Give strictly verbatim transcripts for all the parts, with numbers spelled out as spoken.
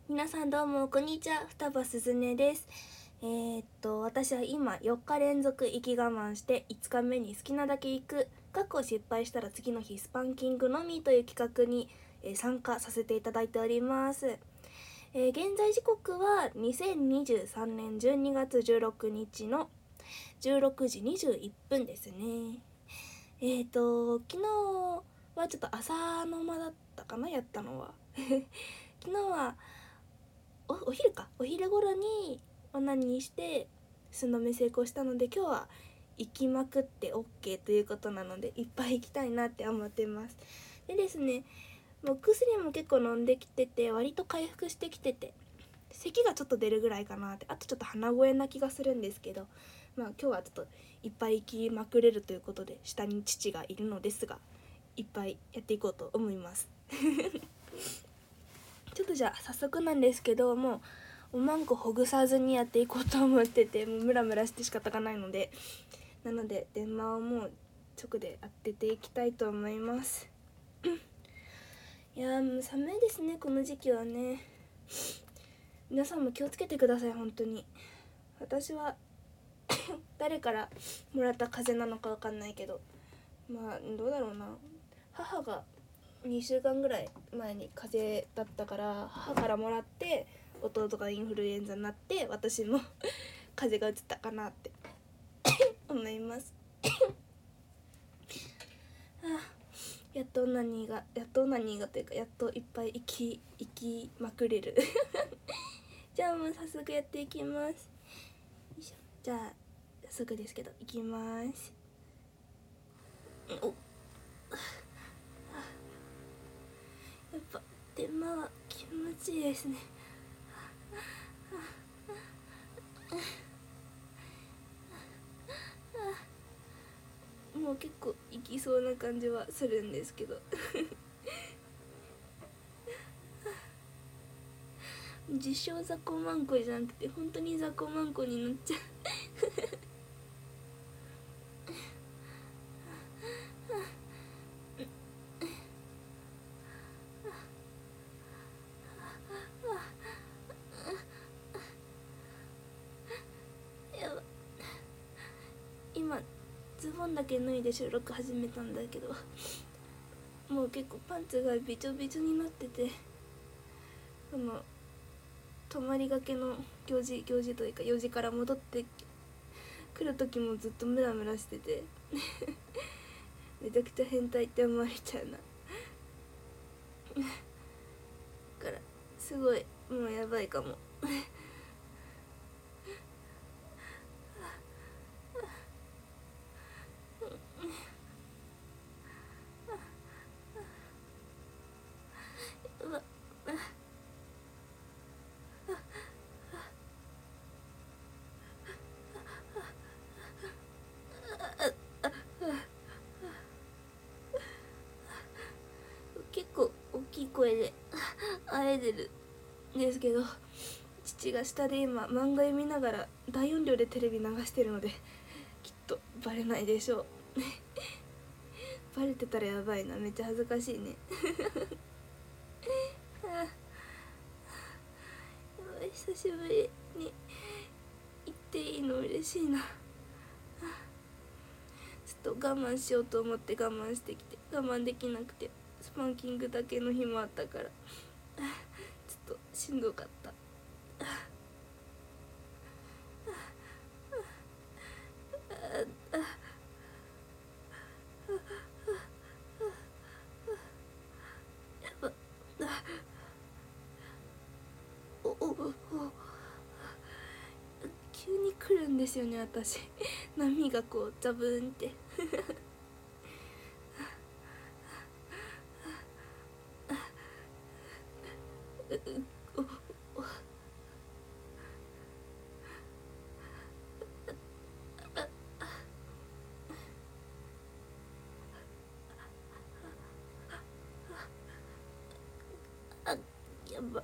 皆さんどうもこんにちは、双葉すずねです。えー、っと私は今よっか連続息我慢していつかめに好きなだけ行く過去失敗したら次の日スパンキングのみという企画に、えー参加させていただいております。えー現在時刻はにせんにじゅうさんねんじゅうにがつじゅうろくにちのじゅうろくじにじゅういっぷんですね。えー、っと昨日はちょっと朝の間だったかな、やったのは昨日はおお昼かお昼頃にオナニーして寸止め成功したので、今日は行きまくって OK ということなのでいっぱい行きたいなって思ってます。でですね、もう薬も結構飲んできてて割と回復してきてて、咳がちょっと出るぐらいかなって、あとちょっと鼻声な気がするんですけど、まあ今日はちょっといっぱい行きまくれるということで、下に父がいるのですがいっぱいやっていこうと思いますちょっとじゃあ早速なんですけど、もうおまんこほぐさずにやっていこうと思ってて、もうムラムラして仕方がないので、なので電話をもう直で当てていきたいと思いますいやーもう寒いですね、この時期はね。皆さんも気をつけてください、本当に。私は誰からもらった風邪なのかわかんないけど、まあどうだろうな、母がにしゅうかんぐらい前に風邪だったから、母からもらって弟がインフルエンザになって私も風邪がうつったかなって思いますあやっとオナニーがやっとオナニーがというかやっといっぱい生き生きまくれるじゃあもう早速やっていきます。よいしょ。じゃあ早速ですけどいきます。おやっぱ電話は気持ちいいですね。もう結構いきそうな感じはするんですけど自称雑魚マンコじゃなくて本当に雑魚マンコになっちゃうやば、今ズボンだけ脱いで収録始めたんだけど、もう結構パンツがびちょびちょになってて、その泊まりがけの行事行事というか用事から戻ってくる時もずっとムラムラしててめちゃくちゃ変態って思われちゃうなだからすごいもうやばいかもうわ結構大きい声であえてるんですけど、父が下で今漫画読みながら大音量でテレビ流してるのできっとバレないでしょうバレてたらやばいな、めっちゃ恥ずかしいねあ久しぶりに行っていいの嬉しいな。ちょっと我慢しようと思って我慢してきて我慢できなくて、スパンキングだけの日もあったからちょっとしんどかった。おおお急に来るんですよね、私波がこうザブーンってあやば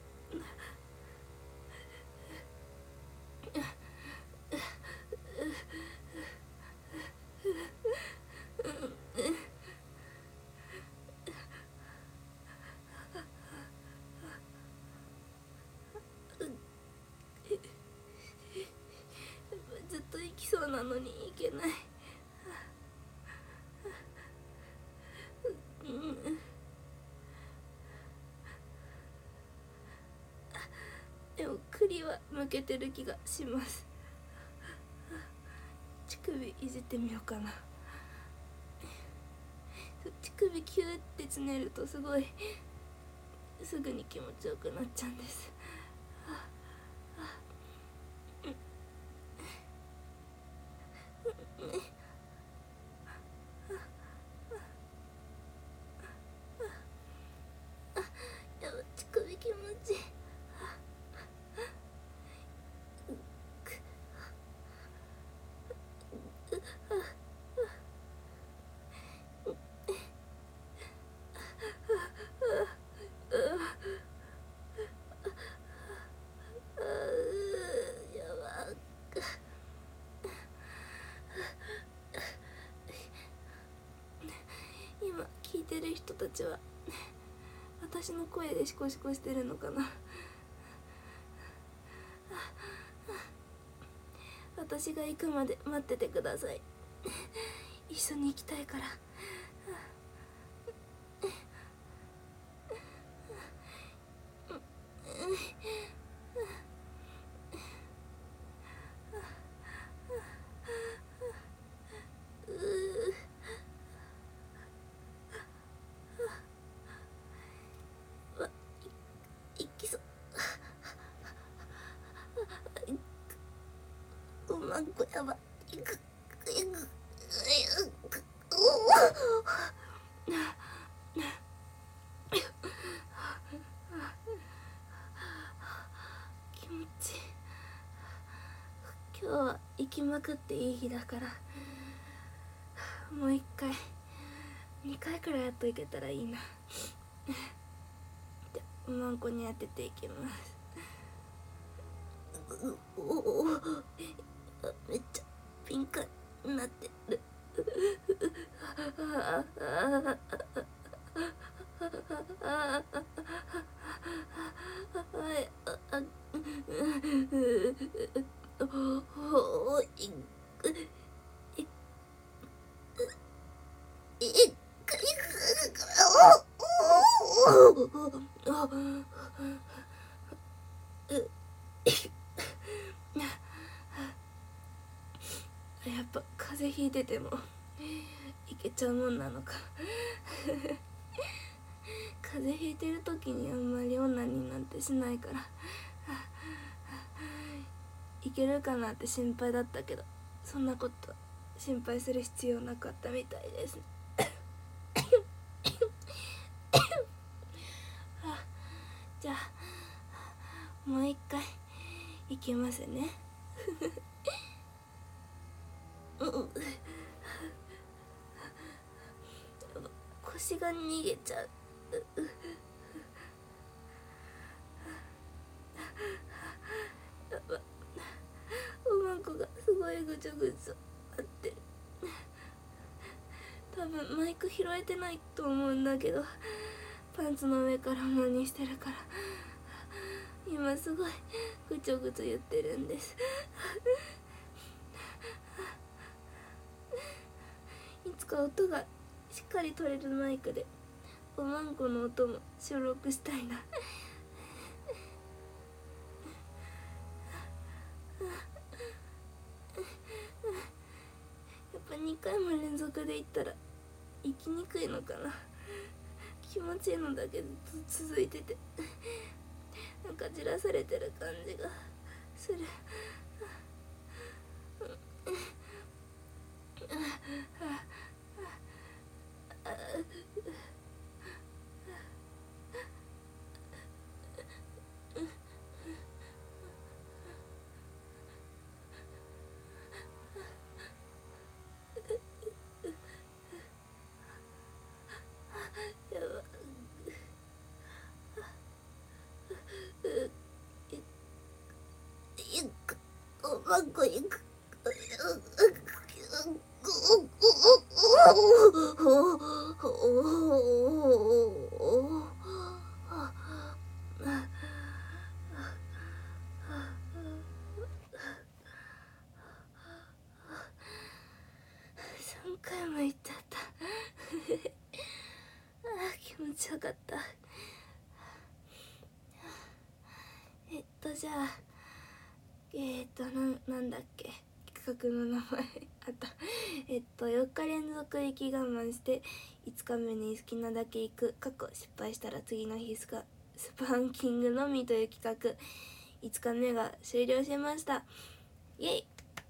なのにいけない。うん、でも栗は向けてる気がします。乳首いじってみようかな。乳首キューってつねるとすごいすぐに気持ちよくなっちゃうんです。やば、乳首気持ちいい。今聞いてる人たちは私の声でシコシコしてるのかな。私が行くまで待っててください。一緒に行きたいから。いきそう。うまんこやばいくいく気持ちいい。今日は行きまくっていい日だから、もう一回にかいくらいやっといけたらいいな。じゃあうまんこに当てていきます。おお、めっちゃピンクになってる。やっぱ風邪ひいててもいけちゃうもんなのか。風邪ひいてる時にあんまり女になんてしないからいけるかなって心配だったけど、そんなこと心配する必要なかったみたいですね。じゃあもう一回いきますね。腰が逃げちゃう。やば、おまんこがすごいぐちょぐちょあってる。多分マイク拾えてないと思うんだけど、パンツの上から真似してるから今すごいぐちょぐちょ言ってるんです。いつか音がしっかり取れるマイクでおまんこの音も収録したいな。やっぱにかいも連続でいったら行きにくいのかな。気持ちいいのだけずっと続いてて、なんかじらされてる感じがする。やば、おまんこ行く。 じゃあえー、っとななんだっけ企画の名前あったえっとよっか連続息我慢していつかめに好きなだけ行く過去失敗したら次の日スカスパンキングのみという企画いつかめが終了しました。イエイ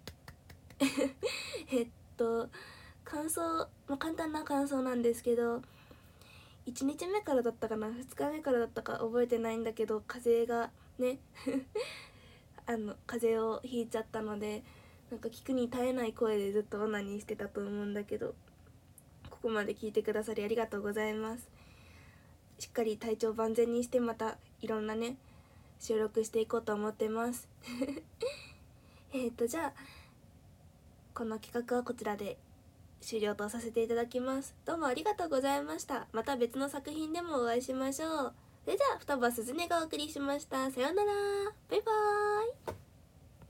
えっと感想、まあ、簡単な感想なんですけど、いちにちめからだったかなふつかめからだったか覚えてないんだけど、風邪がねあの風邪をひいちゃったので、なんか聞くに耐えない声でずっとオナニーしてたと思うんだけど、ここまで聞いてくださりありがとうございます。しっかり体調万全にしてまたいろんなね収録していこうと思ってますえっとじゃあこの企画はこちらで終了とさせていただきます。どうもありがとうございました。また別の作品でもお会いしましょう。それじゃあ双葉すずねがお送りしました。さようなら、バイバーイ。